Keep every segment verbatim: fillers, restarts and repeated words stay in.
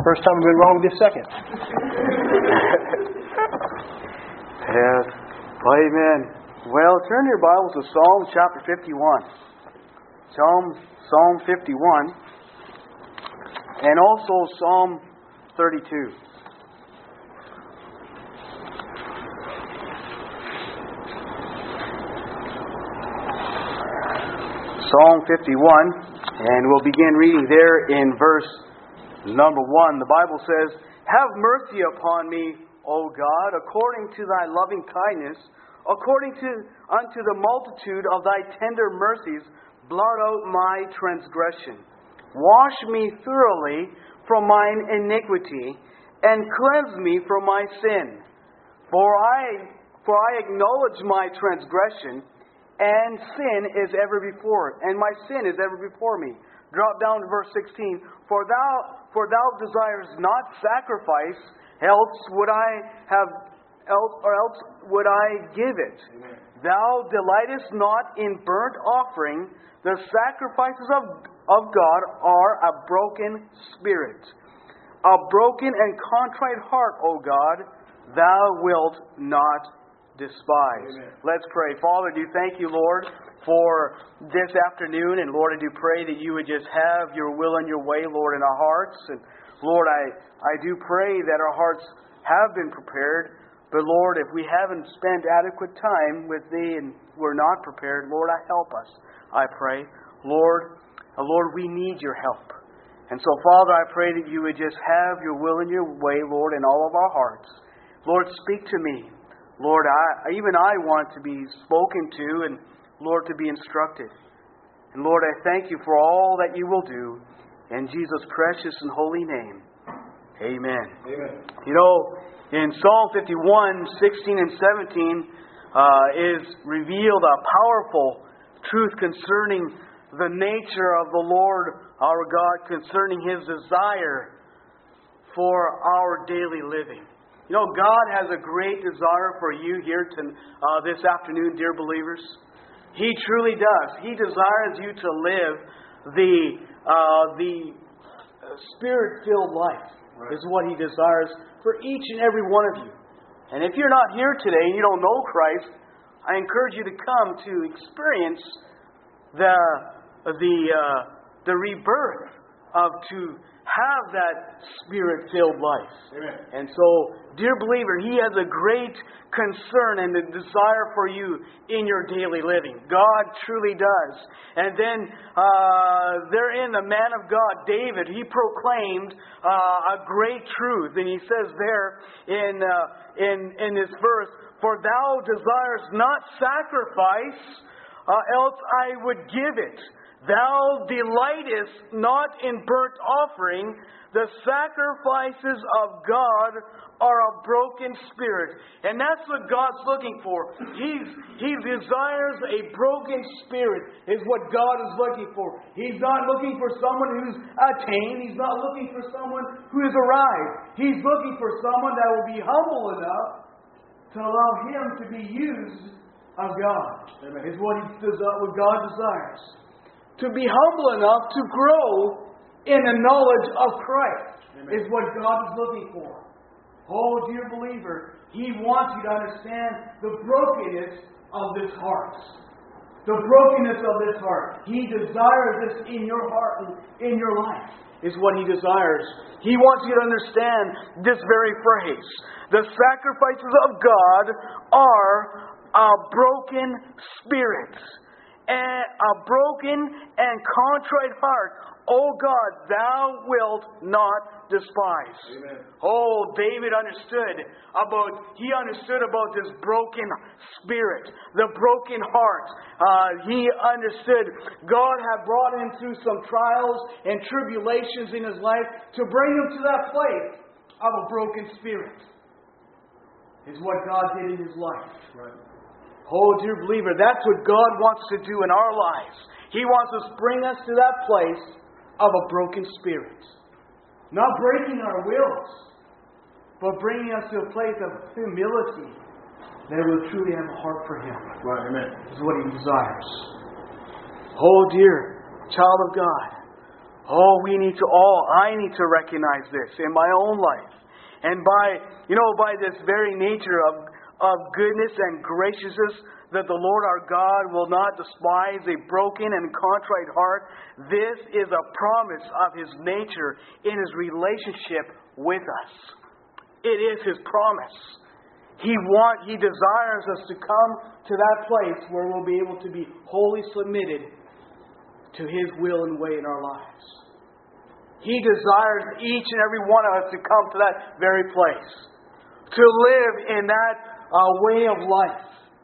First time I've been wrong with you second. Yes. Amen. Well, turn your Bibles to Psalm chapter fifty-one. Psalm, Psalm fifty-one. And also Psalm thirty-two. Psalm fifty-one, and we'll begin reading there in verse number one. The Bible says, "Have mercy upon me, O God, according to thy loving kindness, according to unto the multitude of thy tender mercies, blot out my transgression. Wash me thoroughly from mine iniquity, and cleanse me from my sin. For I for I acknowledge my transgression, and sin is ever before, and my sin is ever before me." Drop down to verse sixteen. For thou, for thou desirest not sacrifice, else would I have, else, or else would I give it. Amen. Thou delightest not in burnt offering. The sacrifices of, of God are a broken spirit, a broken and contrite heart, O God, thou wilt not despise. Amen. Let's pray. Father, do thank you, Lord, for this afternoon. And Lord, I do pray that you would just have your will and your way, Lord, in our hearts. And Lord, I, I do pray that our hearts have been prepared. But Lord, if we haven't spent adequate time with Thee and we're not prepared, Lord, I help us, I pray. Lord, uh, Lord, we need your help. And so, Father, I pray that you would just have your will and your way, Lord, in all of our hearts. Lord, speak to me. Lord, I, even I want to be spoken to and, Lord, to be instructed. And Lord, I thank you for all that you will do. In Jesus' precious and holy name. Amen. Amen. You know, in Psalm fifty-one, sixteen and seventeen uh, is revealed a powerful truth concerning the nature of the Lord our God, concerning His desire for our daily living. You know, God has a great desire for you here to, uh, this afternoon, dear believers. He truly does. He desires you to live the uh, the Spirit-filled life. Right. Is what He desires for each and every one of you. And if you're not here today and you don't know Christ, I encourage you to come to experience the the uh, the rebirth of to have that Spirit-filled life. Amen. And so, dear believer, He has a great concern and a desire for you in your daily living. God truly does. And then, uh, therein, the man of God, David, he proclaimed uh, a great truth. And he says there in, uh, in, in this verse, "For thou desirest not sacrifice, uh, else I would give it. Thou delightest not in burnt offering. The sacrifices of God are a broken spirit." And that's what God's looking for. He's, he desires a broken spirit is what God is looking for. He's not looking for someone who's attained. He's not looking for someone who has arrived. He's looking for someone that will be humble enough to allow Him to be used of God. Amen. Is what, he, what God desires. To be humble enough to grow in the knowledge of Christ. Amen. Is what God is looking for. Oh, dear believer, He wants you to understand the brokenness of this heart. The brokenness of this heart. He desires this in your heart and in your life. Is what He desires. He wants you to understand this very phrase. The sacrifices of God are a broken spirit. And a broken and contrite heart, O God, thou wilt not despise. Amen. Oh, David understood about, he understood about this broken spirit, the broken heart. Uh, he understood God had brought him through some trials and tribulations in his life to bring him to that place of a broken spirit. Is what God did in his life. Right. Oh, dear believer, that's what God wants to do in our lives. He wants to bring us to that place of a broken spirit. Not breaking our wills, but bringing us to a place of humility that will truly have a heart for Him. Right, amen. This is what He desires. Oh, dear child of God. Oh, we need to all, I need to recognize this in my own life. And by, you know, by this very nature of, of goodness and graciousness, that the Lord our God will not despise a broken and contrite heart. This is a promise of His nature in His relationship with us. It is His promise. He want, He desires us to come to that place where we'll be able to be wholly submitted to His will and way in our lives. He desires each and every one of us to come to that very place. To live in that uh, way of life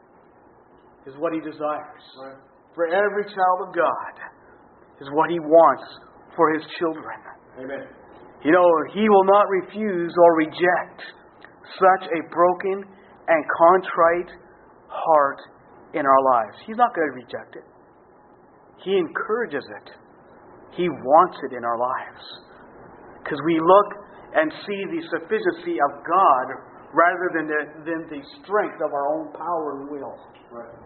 is what He desires. Right. For every child of God is what He wants for His children. Amen. You know, He will not refuse or reject such a broken and contrite heart in our lives. He's not going to reject it. He encourages it. He wants it in our lives. Because we look and see the sufficiency of God rather than the, than the strength of our own power and will. Right.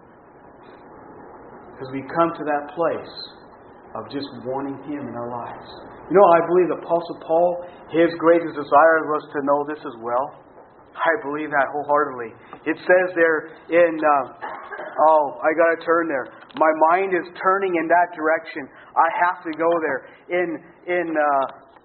Because we come to that place of just wanting Him in our lives. You know, I believe the Apostle Paul, his greatest desire was to know this as well. I believe that wholeheartedly. It says there in, uh, oh, I got to turn there. My mind is turning in that direction. I have to go there. In, in uh,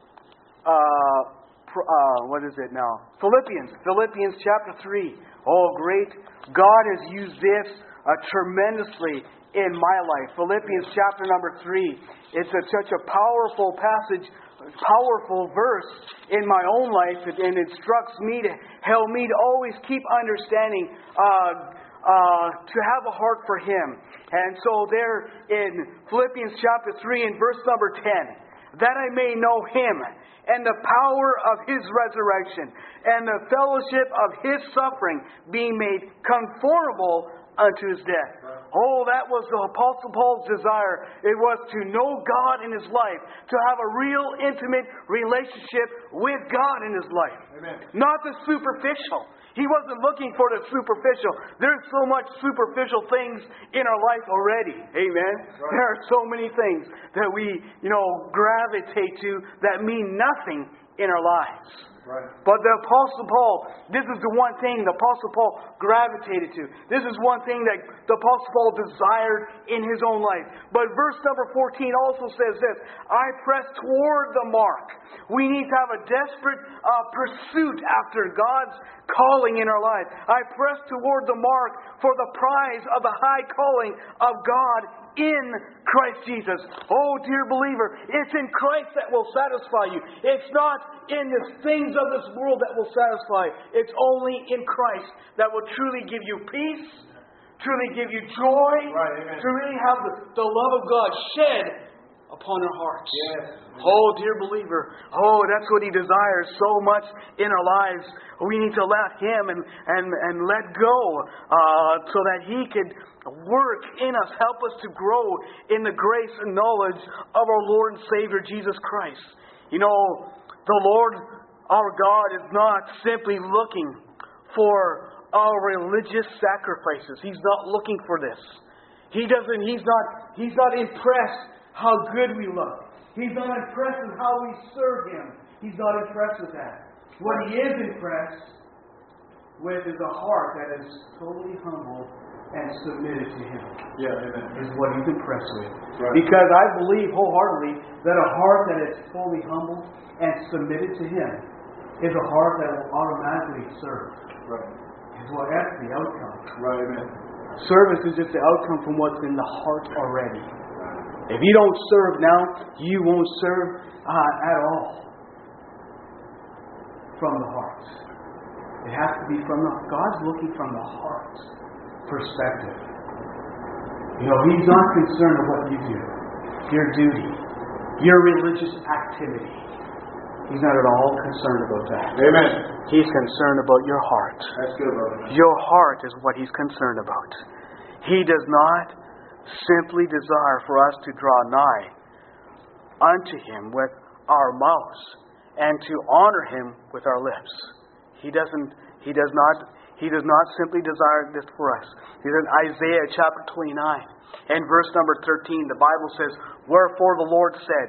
uh, uh, what is it now? Philippians. Philippians chapter three. Oh, great. God has used this uh, tremendously in my life. Philippians chapter number three. It's a, such a powerful passage, powerful verse in my own life, and it instructs me to help me to always keep understanding, uh, uh, to have a heart for Him. And so there in Philippians chapter three and verse number ten, that I may know Him and the power of His resurrection and the fellowship of His suffering, being made conformable unto His death. Oh, that was the Apostle Paul's desire. It was to know God in his life, to have a real intimate relationship with God in his life. Amen. Not the superficial. He wasn't looking for the superficial. There's so much superficial things in our life already. Amen. Right. There are so many things that we, you know, gravitate to that mean nothing in our lives. Right. But the Apostle Paul, this is the one thing the Apostle Paul gravitated to. This is one thing that the Apostle Paul desired in his own life. But verse number fourteen also says this, I press toward the mark. We need to have a desperate uh, pursuit after God's calling in our life. I press toward the mark for the prize of the high calling of God in Christ Jesus. Oh, dear believer, it's in Christ that will satisfy you. It's not in the things of this world that will satisfy. It's only in Christ that will truly give you peace, truly give you joy, right, to really have the, the love of God shed upon our hearts. Yes. Oh, dear believer, oh, that's what He desires so much in our lives. We need to let Him and, and, and let go uh, so that He could work in us, help us to grow in the grace and knowledge of our Lord and Savior Jesus Christ. You know, the Lord our God is not simply looking for our religious sacrifices. He's not looking for this. He doesn't, He's not, He's not impressed how good we look. He's not impressed with how we serve Him. He's not impressed with that. What He is impressed with is a heart that is totally humble and submitted to Him. Yeah, amen. Is what He's impressed with. Right. Because I believe wholeheartedly that a heart that is fully humble and submitted to Him is a heart that will automatically serve. Right. Is what that's the outcome. Right, amen. Service is just the outcome from what's in the heart already. If you don't serve now, you won't serve uh, at all from the heart. It has to be from the God's looking from the heart perspective. You know, He's not concerned with what you do, your duty, your religious activity. He's not at all concerned about that. Amen. He's concerned about your heart. That's good, brother. Your heart is what He's concerned about. He does not simply desire for us to draw nigh unto Him with our mouths and to honor Him with our lips. He doesn't. He does not. He does not simply desire this for us. He's in Isaiah chapter twenty-nine and verse number thirteen. The Bible says, "Wherefore the Lord said,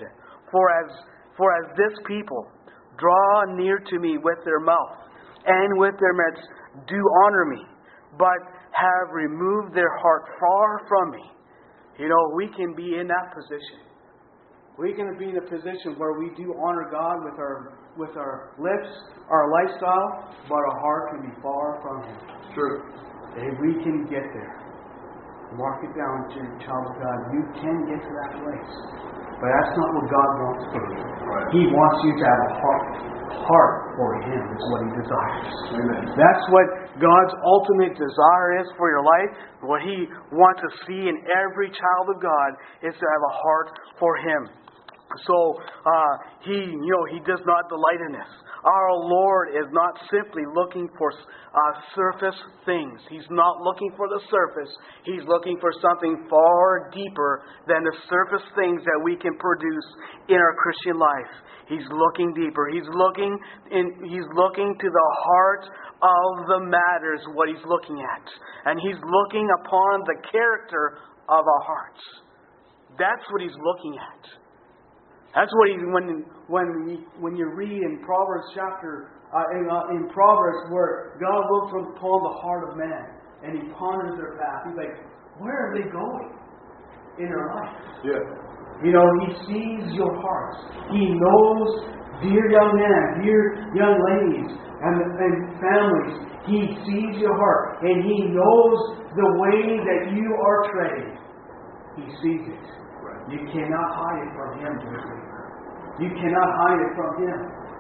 For as, for as this people draw near to me with their mouth, and with their lips do honor me, but have removed their heart far from me. You know, we can be in that position. We can be in a position where we do honor God with our with our lips, our lifestyle, but our heart can be far from Him. True. If we can get there, mark it down, child of God. You can get to that place, but that's not what God wants for you. Right. He wants you to have a heart, heart for Him. Is what He desires. Amen. That's what God's ultimate desire is for your life. What He wants to see in every child of God is to have a heart for Him. So uh, He, you know, He does not delight in this. Our Lord is not simply looking for uh, surface things. He's not looking for the surface. He's looking for something far deeper than the surface things that we can produce in our Christian life. He's looking deeper. He's looking in. He's looking to the heart of the matters. What He's looking at, and He's looking upon the character of our hearts. That's what He's looking at. That's what he when when he, when you read in Proverbs chapter uh, in, uh, in Proverbs where God looks upon the heart of man and He ponders their path. He's like, where are they going in their life? Yeah. You know, He sees your hearts. He knows, dear young man, dear young ladies, and and families. He sees your heart, and He knows the way that you are treading. He sees it. You cannot hide it from Him, dear believer. You cannot hide it from Him.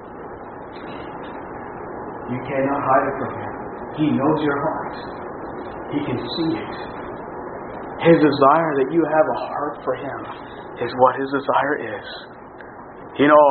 You cannot hide it from Him. He knows your heart. He can see it. His desire that you have a heart for Him is what His desire is. You know,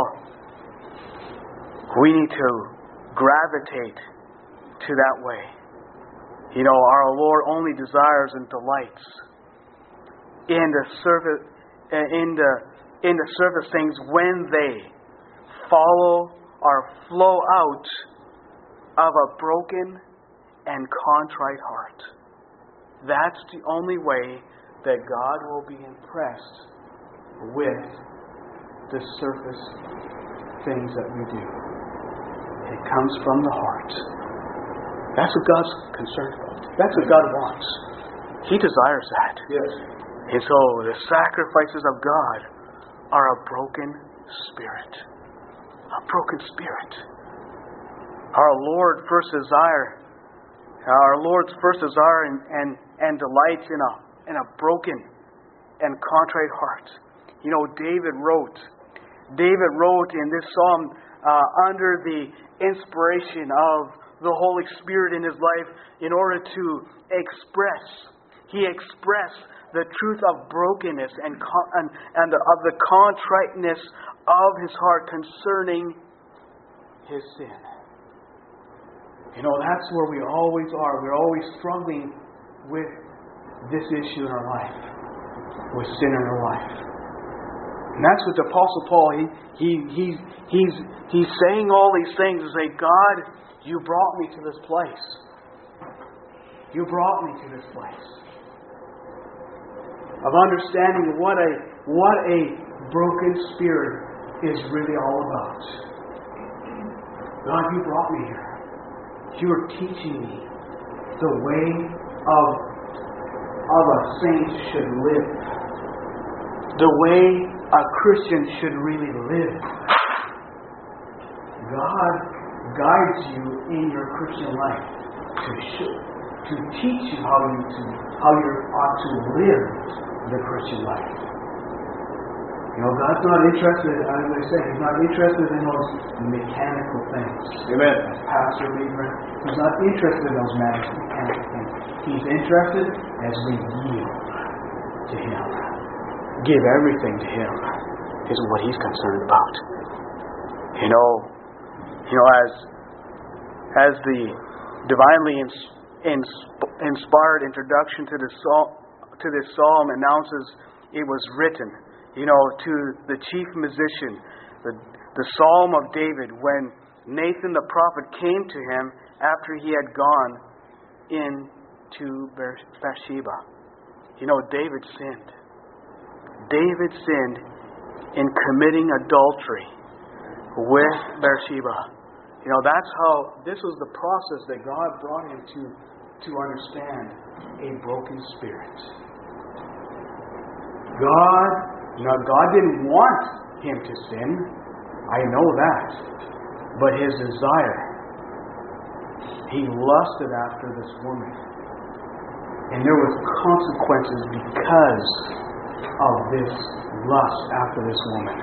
we need to gravitate to that way. You know, our Lord only desires and delights in the service. In the in the surface things when they follow or flow out of a broken and contrite heart. That's the only way that God will be impressed with the surface things that we do. It comes from the heart. That's what God's concerned about. That's what God wants. He desires that. Yes. And so the sacrifices of God are a broken spirit. A broken spirit. Our Lord first desire, our Lord's first desire and, and, and delights in a in a broken and contrite heart. You know, David wrote, David wrote in this psalm uh, under the inspiration of the Holy Spirit in his life in order to express. He expressed the truth of brokenness and and, and the, of the contriteness of his heart concerning his sin. You know, that's where we always are. We're always struggling with this issue in our life, with sin in our life. And that's what the Apostle Paul, he, he, he, he's, he's saying all these things to say, God, you brought me to this place. You brought me to this place of understanding what a what a broken spirit is really all about. God, you brought me here. You are teaching me the way of, of a saint should live. The way a Christian should really live. God guides you in your Christian life to show, to teach you how you to how you ought to live the Christian life. You know, God's not interested, as I said, He's not interested in those mechanical things. Amen. As Pastor Lieber, He's not interested in those mechanical things. He's interested as we yield to Him. Give everything to Him is what He's concerned about. You know, you know, as as the divinely ins- ins- inspired introduction to this psalm, to this psalm announces, it was written, you know, to the chief musician, the the Psalm of David, when Nathan the prophet came to him after he had gone into Bathsheba. You know, David sinned. David sinned in committing adultery with Bathsheba. You know, that's how, this was the process that God brought him to, to understand a broken spirit. God, now God didn't want him to sin. I know that. But his desire, he lusted after this woman. And there was consequences because of this lust after this woman.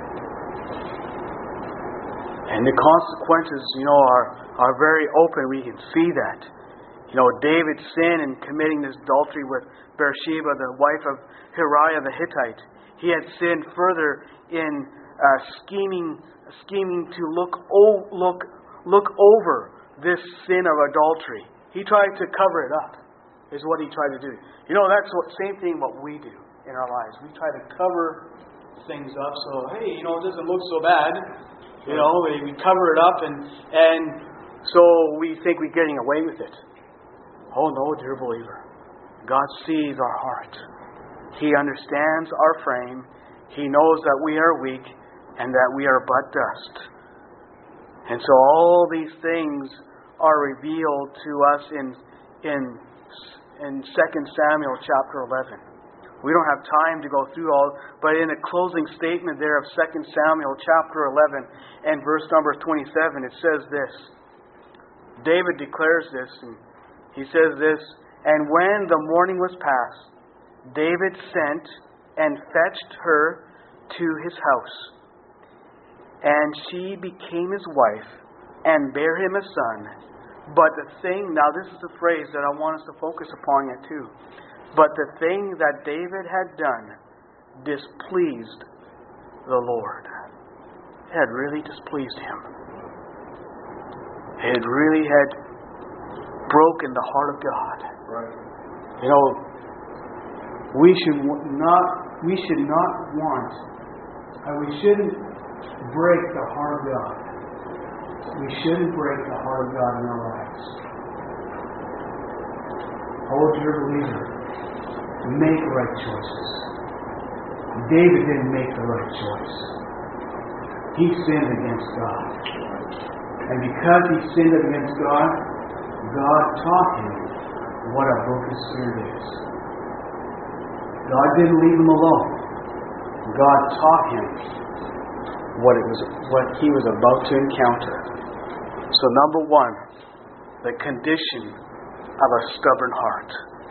And the consequences, you know, are, are very open. We can see that. You know, David sinned in committing this adultery with Bathsheba, the wife of Uriah the Hittite. He had sinned further in uh, scheming, scheming to look, o- look, look over this sin of adultery. He tried to cover it up, is what he tried to do. You know, that's what same thing what we do in our lives. We try to cover things up so, hey, you know, it doesn't look so bad. You know, we, we cover it up and and so we think we're getting away with it. Oh no, dear believer. God sees our heart. He understands our frame. He knows that we are weak and that we are but dust. And so all these things are revealed to us in in in Second Samuel chapter eleven. We don't have time to go through all, but in a closing statement there of Second Samuel chapter eleven and verse number twenty-seven, it says this. David declares this, and he says this, "And when the morning was past, David sent and fetched her to his house. And she became his wife, and bare him a son. But the thing," now this is the phrase that I want us to focus upon yet too. "But the thing that David had done displeased the Lord." It had really displeased him. It really had broken the heart of God. Right. You know, we should not we should not want, and we shouldn't break the heart of God. We shouldn't break the heart of God in our lives. Oh, dear believer, make right choices. David didn't make the right choice. He sinned against God. And because he sinned against God, God taught him what a broken spirit is. God didn't leave him alone. God taught him what it was, what he was about to encounter. So number one, the condition of a stubborn heart.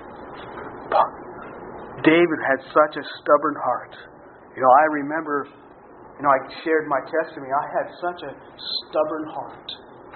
David had such a stubborn heart. You know, I remember, you know, I shared my testimony. I had such a stubborn heart.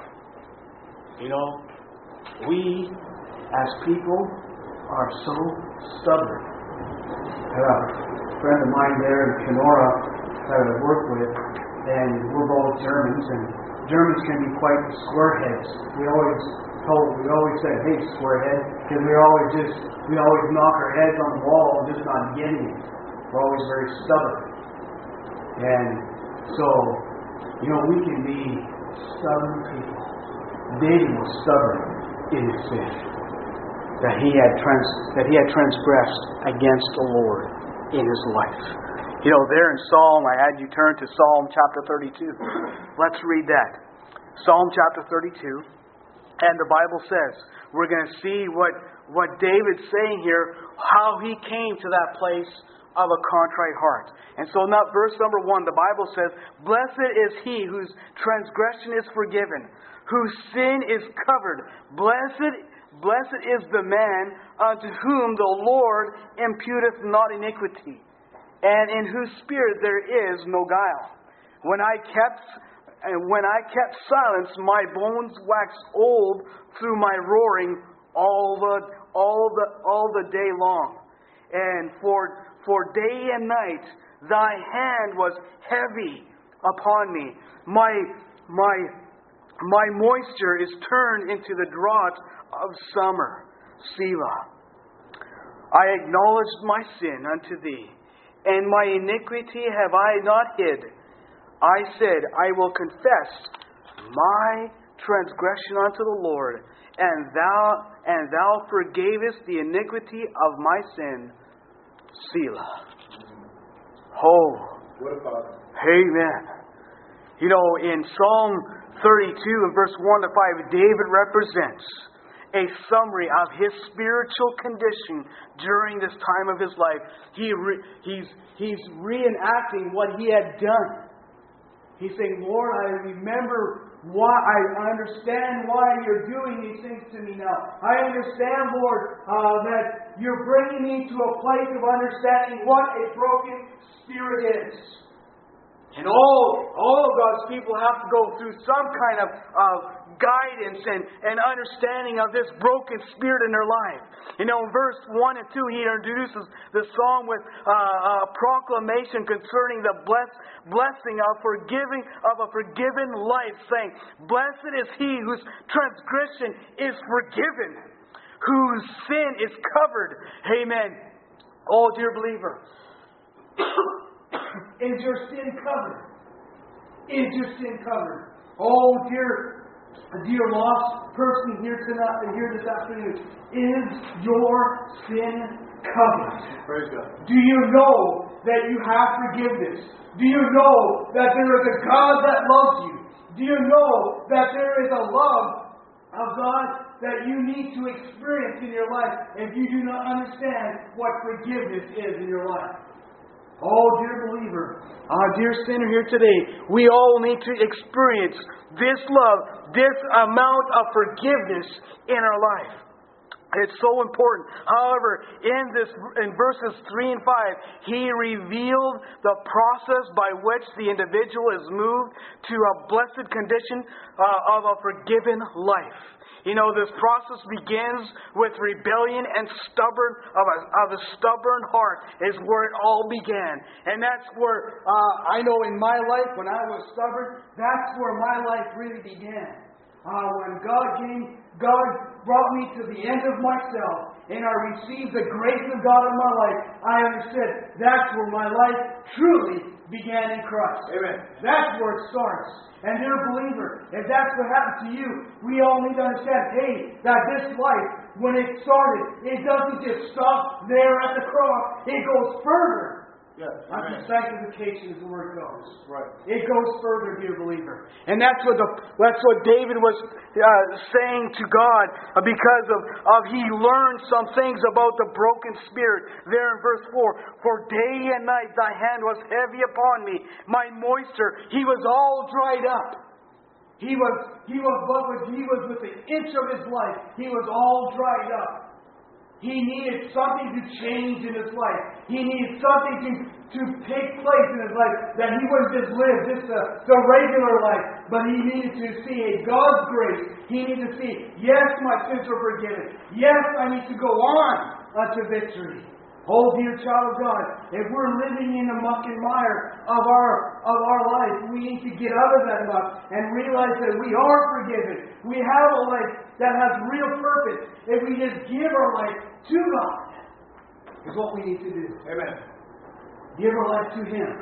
You know, we as people are so stubborn. I had a friend of mine there in Kenora that I work with, and we're both Germans, and Germans can be quite squareheads. We always told, we always said, "Hey, squarehead," because we always just, we always knock our heads on the wall and just not getting it. We're always very stubborn. And so, you know, we can be stubborn people. David was stubborn in his sin, that he had trans, that he had transgressed against the Lord in his life. You know, there in Psalm, I had you turn to Psalm chapter thirty-two. Let's read that. Psalm chapter thirty-two. And the Bible says, we're going to see what, what David's saying here, how he came to that place of a contrite heart. And so now verse number one, the Bible says, "Blessed is he whose transgression is forgiven, whose sin is covered. Blessed, blessed is the man unto whom the Lord imputeth not iniquity, and in whose spirit there is no guile. When I kept and when I kept silence, my bones waxed old through my roaring all the all the all the day long. And for for day and night thy hand was heavy upon me. My my my moisture is turned into the drought of summer. Selah. I acknowledged my sin unto thee, and my iniquity have I not hid. I said, I will confess my transgression unto the Lord, and thou and thou forgavest the iniquity of my sin. Selah. Oh, What a father. Amen. You know, in Psalm thirty-two and verse one to five, David represents a summary of his spiritual condition during this time of his life. He re, he's, he's reenacting what he had done. He's saying, Lord, I remember why, I understand why you're doing these things to me now. I understand, Lord, uh, that you're bringing me to a place of understanding what a broken spirit is. And all, all of God's people have to go through some kind of uh, guidance and, and understanding of this broken spirit in their life. You know, in verse one and two, he introduces the psalm with uh, a proclamation concerning the bless, blessing of forgiving of a forgiven life, saying, "Blessed is he whose transgression is forgiven, whose sin is covered." Amen. Oh, dear believer. Is your sin covered? Is your sin covered? Oh, dear, dear lost person here tonight, here this afternoon, is your sin covered? Praise God. Do you know that you have forgiveness? Do you know that there is a God that loves you? Do you know that there is a love of God that you need to experience in your life if you do not understand what forgiveness is in your life? Oh, dear believer, our dear sinner here today, we all need to experience this love, this amount of forgiveness in our life. It's so important. However, in this, in verses three and five, he revealed the process by which the individual is moved to a blessed condition uh, of a forgiven life. You know, this process begins with rebellion and stubborn of a, of a stubborn heart is where it all began. And that's where, uh, I know in my life, when I was stubborn, that's where my life really began. Uh, when God came, God brought me to the end of myself, and I received the grace of God in my life. I understood that's where my life truly began in Christ. Amen. That's where it starts. And dear believer, if that's what happened to you, we all need to understand, hey, that this life, when it started, it doesn't just stop there at the cross. It goes further. Yes. Unto sanctification is the word goes. Right. It goes further, dear believer. And that's what the that's what David was uh, saying to God uh, because of, of he learned some things about the broken spirit. There in verse four, "For day and night thy hand was heavy upon me, my moisture, he was all dried up." He was he was what was he was with the inch of his life. He was all dried up. He needed something to change in his life. He needed something to, to take place in his life. That he wouldn't just live just a, the regular life. But he needed to see a God's grace. He needed to see, yes, my sins are forgiven. Yes, I need to go on unto victory. Oh, dear child of God, if we're living in the muck and mire of our of our life, we need to get out of that muck and realize that we are forgiven. We have a life that has real purpose. If we just give our life to God, is what we need to do. Amen. Give our life to Him.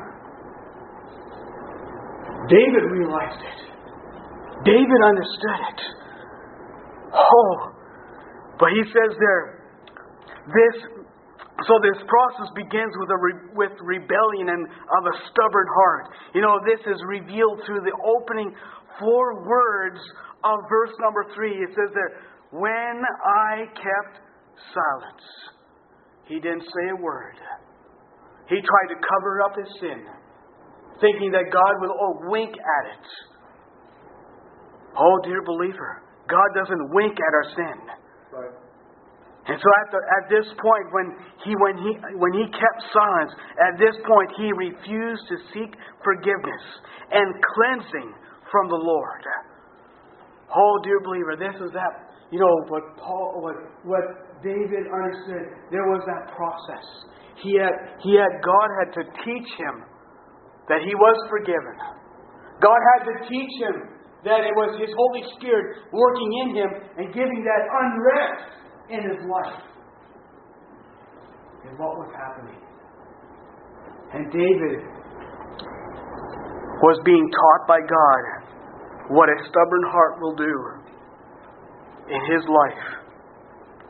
David realized it. David understood it. Oh, but he says there, this. So this process begins with a re- with rebellion and of a stubborn heart. You know, this is revealed through the opening four words of verse number three. It says there, "When I kept silence." He didn't say a word. He tried to cover up his sin, thinking that God would oh, wink at it. Oh, dear believer, God doesn't wink at our sin. Right. And so at, the, at this point, when he when he when he kept silence, at this point he refused to seek forgiveness and cleansing from the Lord. Oh, dear believer, this is that you know what Paul, what what David understood. There was that process. He had he had God had to teach him that he was forgiven. God had to teach him that it was His Holy Spirit working in him and giving that unrest in his life is what was happening. And David was being taught by God what a stubborn heart will do in his life.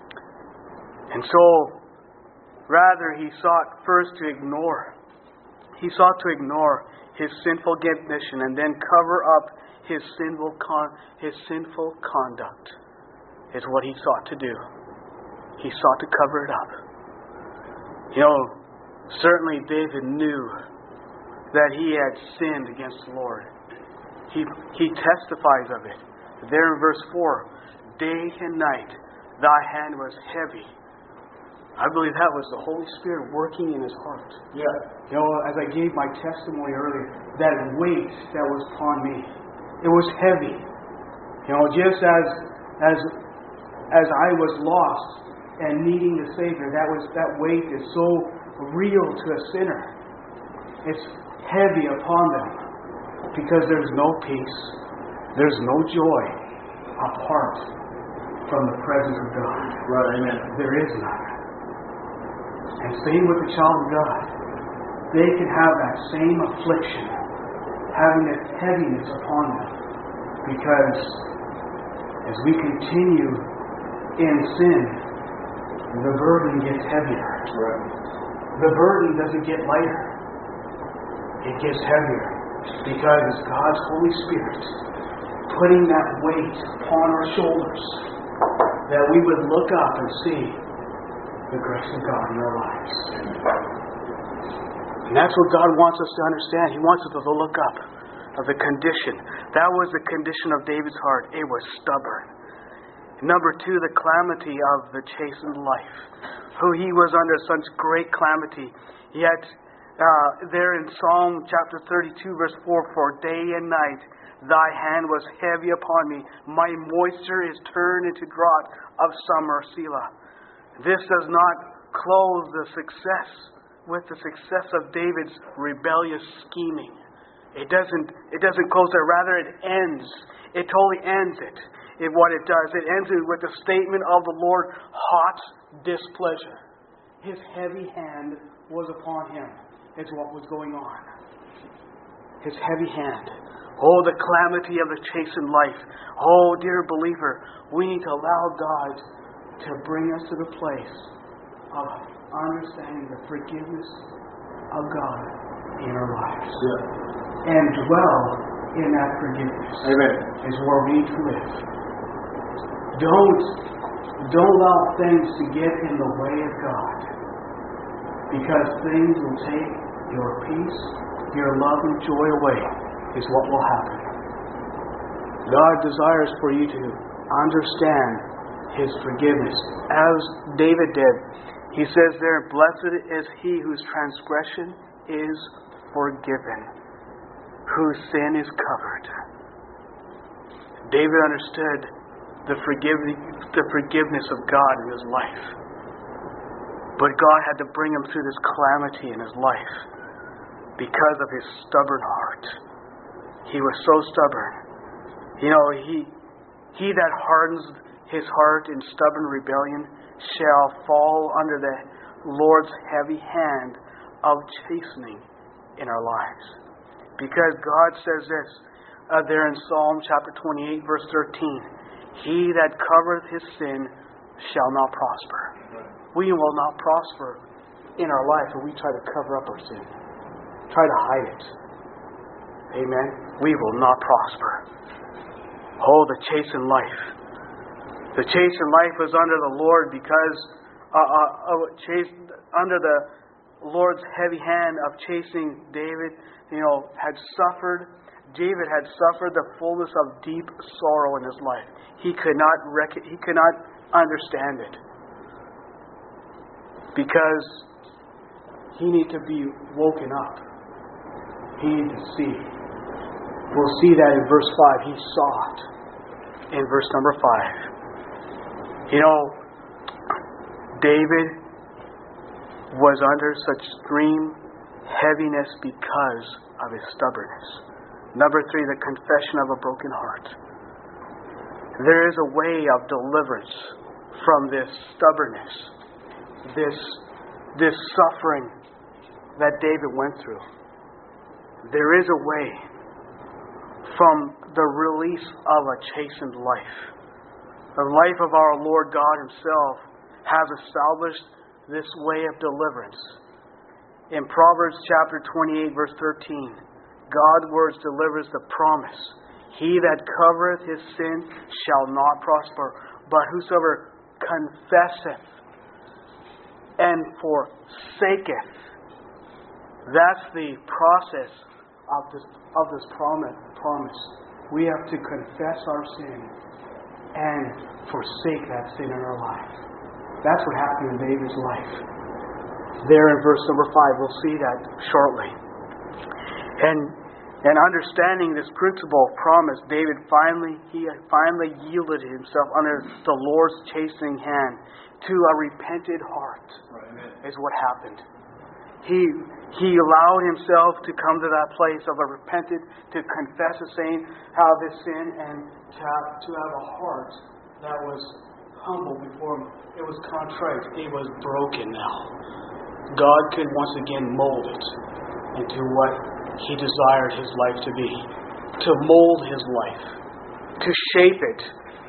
And so, rather, he sought first to ignore He sought to ignore his sinful condition and then cover up his sinful con- his sinful conduct. Is what he sought to do. He sought to cover it up. You know, certainly David knew that he had sinned against the Lord. He he testifies of it. There in verse four, day and night thy hand was heavy. I believe that was the Holy Spirit working in his heart. Yeah. You know, as I gave my testimony earlier, that weight that was upon me, it was heavy. You know, just as as as I was lost and needing the Savior, that was that weight is so real to a sinner. It's heavy upon them because there's no peace, there's no joy apart from the presence of God. Right, amen. There is none. And same with the child of God. They can have that same affliction, having that heaviness upon them, because as we continue in sin, the burden gets heavier. Right. The burden doesn't get lighter. It gets heavier because it's God's Holy Spirit putting that weight upon our shoulders that we would look up and see the grace of God in our lives. And that's what God wants us to understand. He wants us to look up of the condition. That was the condition of David's heart. It was stubborn. Number two, the calamity of the chastened life. Who he was under such great calamity. Yet, uh, there in Psalm chapter thirty-two, verse four, for day and night thy hand was heavy upon me. My moisture is turned into drought of summer, Selah. This does not close the success with the success of David's rebellious scheming. It doesn't it doesn't close there. Rather, it ends. It totally ends it. In what it does. It ends it with the statement of the Lord, hot displeasure. His heavy hand was upon him, is what was going on. His heavy hand. Oh, the calamity of the chastened life. Oh, dear believer, we need to allow God to bring us to the place of understanding the forgiveness of God in our lives. Yeah. And dwell in that forgiveness. Amen. Is where we need to live. Don't, don't allow things to get in the way of God. Because things will take your peace, your love and joy away, is what will happen. God desires for you to understand His forgiveness. As David did, he says there, blessed is he whose transgression is forgiven, whose sin is covered. David understood the the forgiveness of God in his life. But God had to bring him through this calamity in his life because of his stubborn heart. He was so stubborn. You know, he he that hardens his heart in stubborn rebellion shall fall under the Lord's heavy hand of chastening in our lives. Because God says this uh, there in Psalm chapter twenty-eight, verse thirteen. He that covereth his sin shall not prosper. We will not prosper in our life if we try to cover up our sin. Try to hide it. Amen. We will not prosper. Oh, the chastened life. The chastened life was under the Lord because uh, uh, uh, chased, under the Lord's heavy hand of chasing David, you know, had suffered. David had suffered the fullness of deep sorrow in his life. He could not rec- he could not understand it because he needed to be woken up. He needed to see. We'll see that in verse five. He saw it in verse number five. You know, David was under such extreme heaviness because of his stubbornness. Number three, the confession of a broken heart. There is a way of deliverance from this stubbornness, this, this suffering that David went through. There is a way from the release of a chastened life. The life of our Lord God Himself has established this way of deliverance. in Proverbs chapter twenty-eight, verse thirteen, God's words delivers the promise. He that covereth his sin shall not prosper, but whosoever confesseth and forsaketh. That's the process of this of this promise. Promise. We have to confess our sin and forsake that sin in our life. That's what happened in David's life. There in verse number five, we'll see that shortly. And and understanding this principle of promise, David finally he finally yielded himself under the Lord's chastening hand to a repented heart. Right. Is what happened. He he allowed himself to come to that place of a repented, to confess a sin, have his sin, and to have, to have a heart that was humble before him. It was contrite. It was broken now. God could once again mold it into what He desired his life to be. To mold his life. To shape it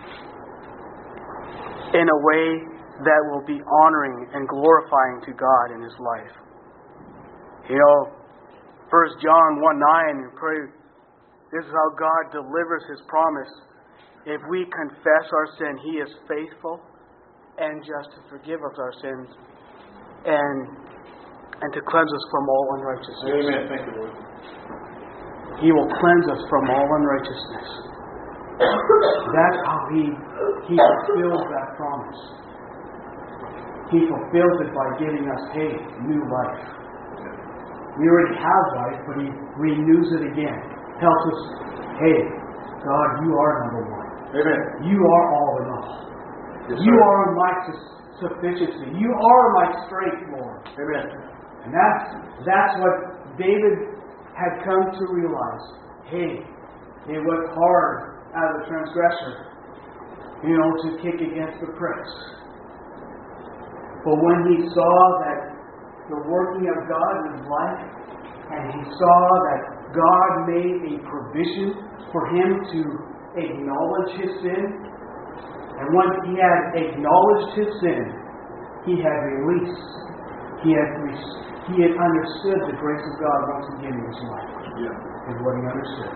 in a way that will be honoring and glorifying to God in his life. You know, First John one nine, pray, this is how God delivers His promise. If we confess our sin, He is faithful and just to forgive us our sins and and to cleanse us from all unrighteousness. Amen. Thank you, Lord. He will cleanse us from all unrighteousness. That's how He He fulfills that promise. He fulfills it by giving us, hey, new life. We already have life, but He renews it again. Tells us, hey, God, You are number one. Amen. You are all in all. Yes, you sir. are my sufficiency. You are my strength, Lord. Amen. And that's, that's what David had come to realize. Hey, it was hard as a transgressor, you know, to kick against the pricks. But when he saw that the working of God in his life, and he saw that God made a provision for him to acknowledge his sin, and once he had acknowledged his sin, he had released, he had he had understood the grace of God once again in his life. Yeah. Is what he understood.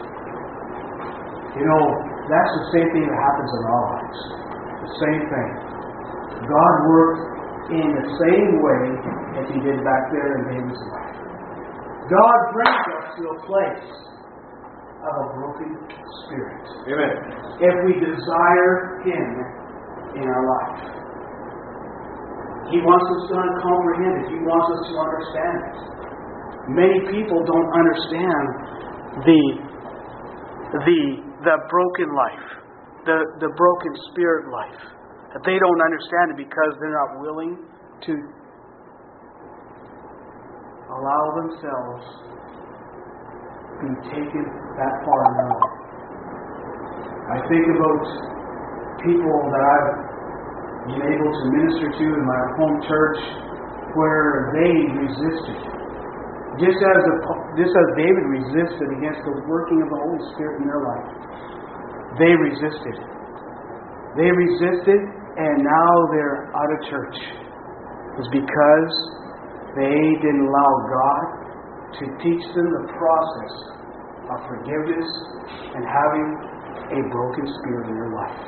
You know, that's the same thing that happens in our lives. The same thing. God worked in the same way as He did back there in David's life. God brings us to a place of a broken spirit. Amen. If we desire Him in our life. He wants us to comprehend it. He wants us to understand it. Many people don't understand the the the broken life, the, the broken spirit life. They don't understand it because they're not willing to allow themselves to be taken that far in their life. I think about people that I've been able to minister to in my home church where they resisted. Just as, a, just as David resisted against the working of the Holy Spirit in their life. They resisted. They resisted and now they're out of church. It's because they didn't allow God to teach them the process of forgiveness and having a broken spirit in their life.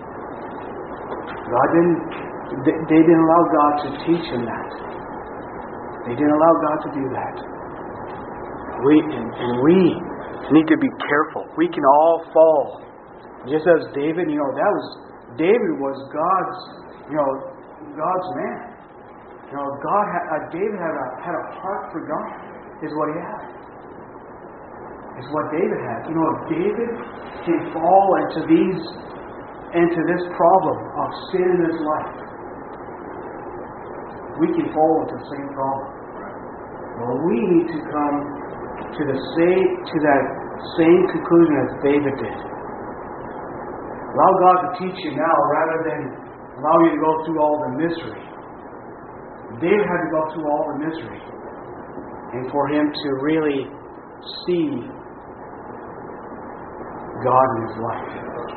God didn't, they didn't allow God to teach them that. They didn't allow God to do that. We and, and we need to be careful. We can all fall. Just as David, you know, that was David was God's, you know, God's man. You know, God had uh, David had a had a heart for God. Is what he had. Is what David had. You know, if David can fall into these, into this problem of sin in his life, we can fall into the same problem. Well, we need to come to the same to that same conclusion as David did. Allow God to teach you now rather than allow you to go through all the misery. David had to go through all the misery. And for him to really see God in his life.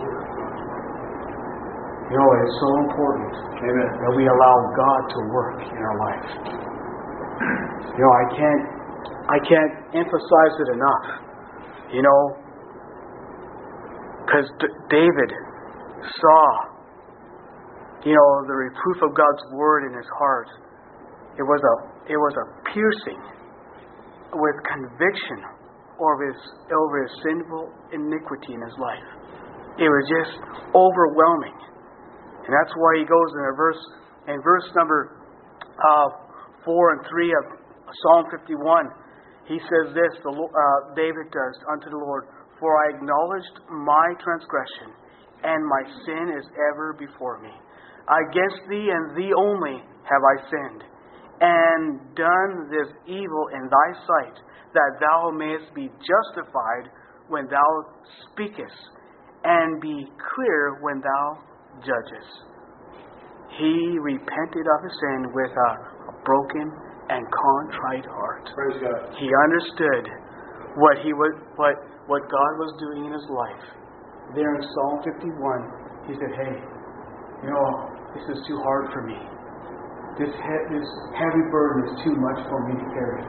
You know, it's so important. Amen. That we allow God to work in our life. You know, I can't, I can't emphasize it enough. You know, because D- David saw, you know, the reproof of God's word in his heart. It was a, it was a piercing with conviction over his, over his sinful iniquity in his life. It was just overwhelming, and that's why he goes in a verse, in verse number uh, four and three of Psalm fifty-one. He says this, the, uh, David does, unto the Lord, for I acknowledged my transgression, and my sin is ever before me. Against thee and thee only have I sinned, and done this evil in thy sight, that thou mayest be justified when thou speakest, and be clear when thou judgest. He repented of his sin with a broken and contrite heart. Praise God. He understood what he was, what what God was doing in his life. There in Psalm fifty-one, he said, "Hey, you know, this is too hard for me. This he- this heavy burden is too much for me to carry."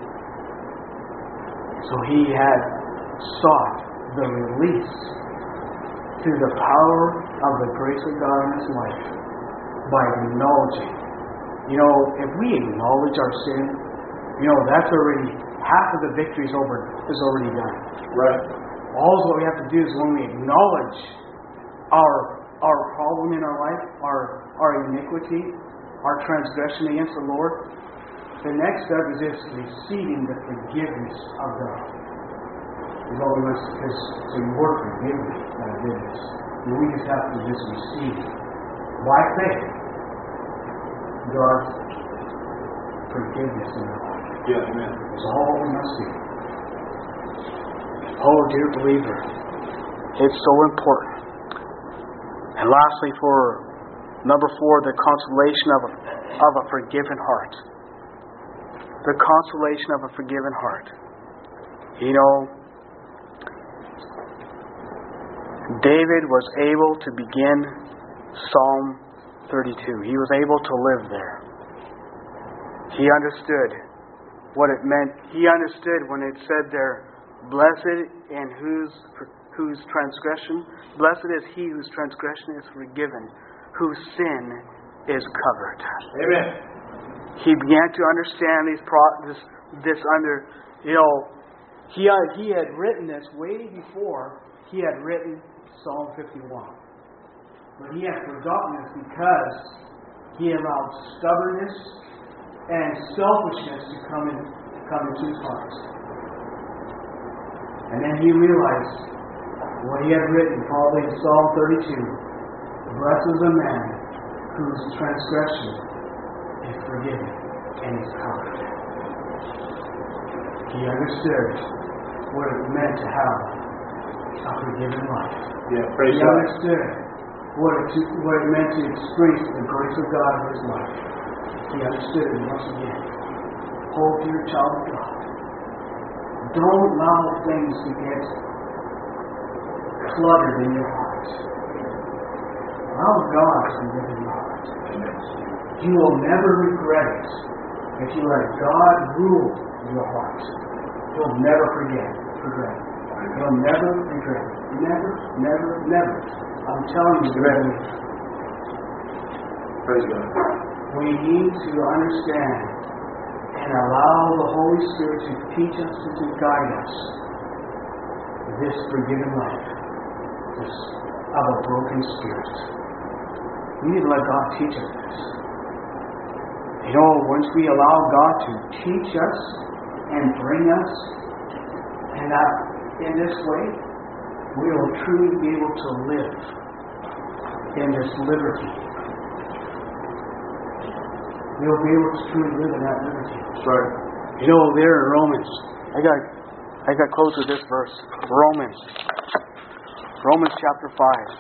So he had sought the release through the power of the grace of God in his life by acknowledging. You know, if we acknowledge our sin, you know, that's already, half of the victory is over, is already done. Right. All what we have to do is when we acknowledge our our problem in our life, our our iniquity, our transgression against the Lord, the next step is just receiving the forgiveness of God. Is all we must, because so Lord, forgive me that I did this. And we just have to just receive by faith God's forgiveness in our life. Yeah, amen. It's all we must do. Oh, dear believer, it's so important. And lastly, for number four, the consolation of a, of a forgiven heart. The consolation of a forgiven heart. You know, David was able to begin Psalm thirty-two. He was able to live there. He understood what it meant. He understood when it said there, blessed in whose whose transgression, blessed is he whose transgression is forgiven, whose sin is covered. Amen. He began to understand these pro- this this under you know he uh, he had written this way before he had written Psalm fifty-one, but he had forgotten this because he allowed stubbornness and selfishness to come in come into his heart. And then he realized what he had written, probably in Psalm thirty-two, blessed is the man whose transgression is forgiven and is covered. He understood what it meant to have a forgiven life. Yeah, praise he God. understood what it, to, what it meant to experience the grace of God in his life. He understood it once again. Oh, dear child of God, don't allow things to get cluttered in your heart. Allow God to live in your heart. You will never regret it if you let God rule your heart. You'll never forget, regret it. You'll never regret it. Never, never, never. I'm telling you, brother. Praise God. We need to understand and allow the Holy Spirit to teach us and to guide us this forgiven life, this of a broken spirit. We need to let God teach us this. You know, once we allow God to teach us and bring us in that in this way, we will truly be able to live in this liberty. We'll be able to truly live in that liberty. That's right. You know, there in Romans, I got I got close with this verse. Romans. Romans chapter five.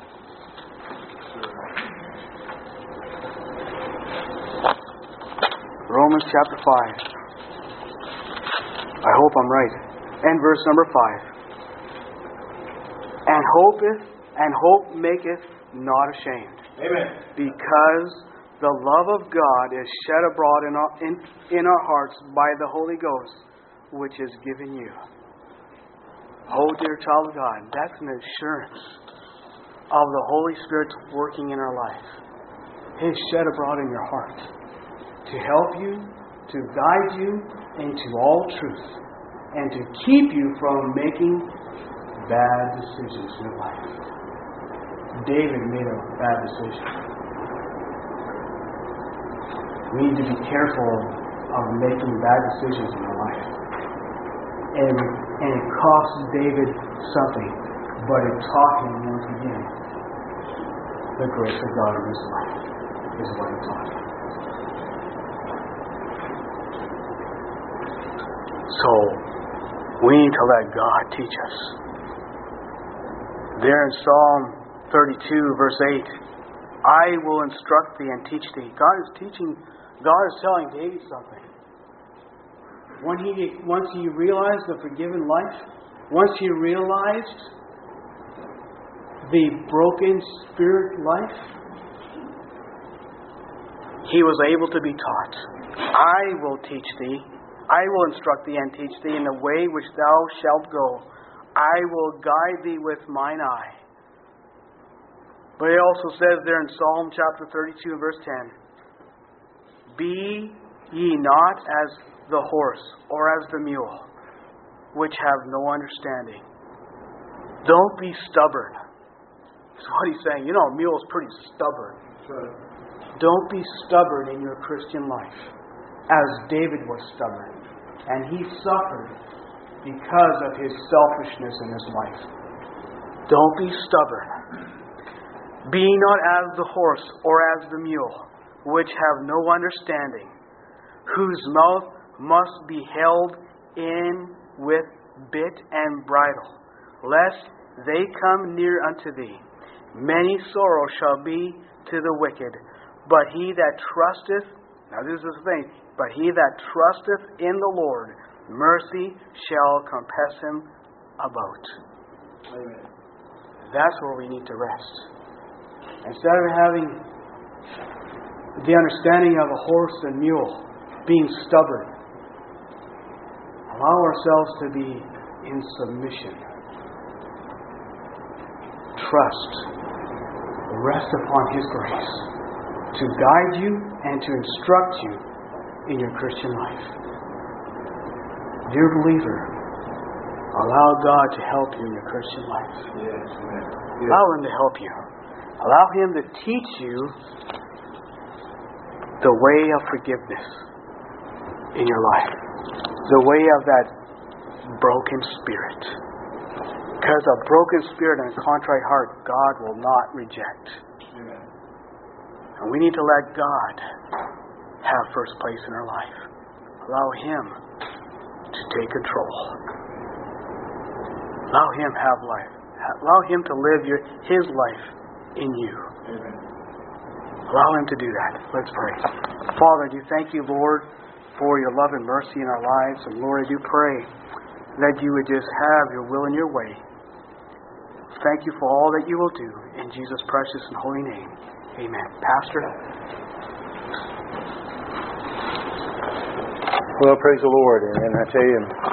Romans chapter five. I hope I'm right. And verse number five. And hopeth and hope maketh not ashamed. Amen. Because the love of God is shed abroad in our, in, in our hearts by the Holy Ghost, which is given you. Oh, dear child of God, that's an assurance of the Holy Spirit working in our life. It is shed abroad in your heart to help you, to guide you into all truth, and to keep you from making bad decisions in your life. David made a bad decision. We need to be careful of making bad decisions in our life. And, and it cost David something, but it taught him once again the grace of God in his life is what it taught him. So, we need to let God teach us. There in Psalm thirty-two, verse eight, I will instruct thee and teach thee. God is teaching, God is telling David something. When he, once he realized the forgiven life, once he realized the broken spirit life, he was able to be taught. I will teach thee, I will instruct thee and teach thee in the way which thou shalt go. I will guide thee with mine eye. But it also says there in Psalm chapter thirty-two, verse ten, be ye not as the horse or as the mule, which have no understanding. Don't be stubborn. That's what he's saying. You know, a mule is pretty stubborn. Sure. Don't be stubborn in your Christian life, as David was stubborn. And he suffered because of his selfishness in his life. Don't be stubborn. Be not as the horse or as the mule, which have no understanding, whose mouth must be held in with bit and bridle, lest they come near unto thee. Many sorrows shall be to the wicked, but he that trusteth, now this is the thing, but he that trusteth in the Lord, mercy shall compass him about. Amen. That's where we need to rest. Instead of having the understanding of a horse and mule, being stubborn, allow ourselves to be in submission. Trust. Rest upon His grace to guide you and to instruct you in your Christian life. Dear believer, allow God to help you in your Christian life. Yes, yes. Allow Him to help you. Allow Him to teach you the way of forgiveness in your life. The way of that broken spirit. Because a broken spirit and a contrite heart, God will not reject. Amen. And we need to let God have first place in our life. Allow Him to take control. Allow Him have life. Allow Him to live your, His life in you. Amen. Allow Him to do that. Let's pray. Father, I do thank you, Lord, for your love and mercy in our lives. And Lord, I do pray that you would just have your will and your way. Thank you for all that you will do. In Jesus' precious and holy name. Amen. Pastor? Well, praise the Lord. And I tell you,